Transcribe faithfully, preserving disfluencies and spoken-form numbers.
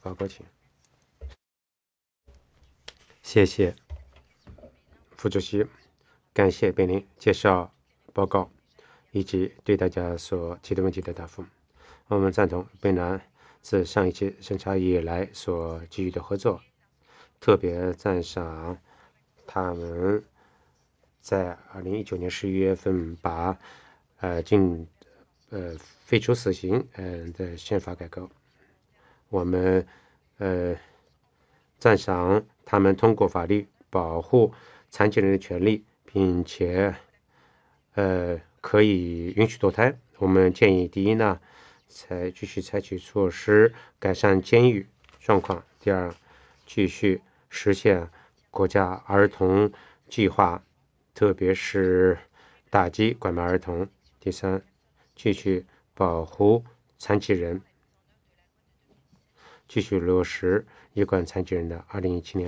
报告，请。谢谢副主席，感谢贝林介绍报告以及对大家所提的问题的答复。我们赞同贝南自上一期审查以来所给予的合作，特别赞赏他们在二零一九年十一月份把呃禁呃废除死刑嗯、呃、的宪法改革。我们呃赞赏他们通过法律保护残疾人的权利，并且呃可以允许堕胎。我们建议，第一呢，采继续采取措施改善监狱状况；第二，继续实现国家儿童计划，特别是打击拐卖儿童；第三，继续保护残疾人，继续落实有关残疾人的二零一七年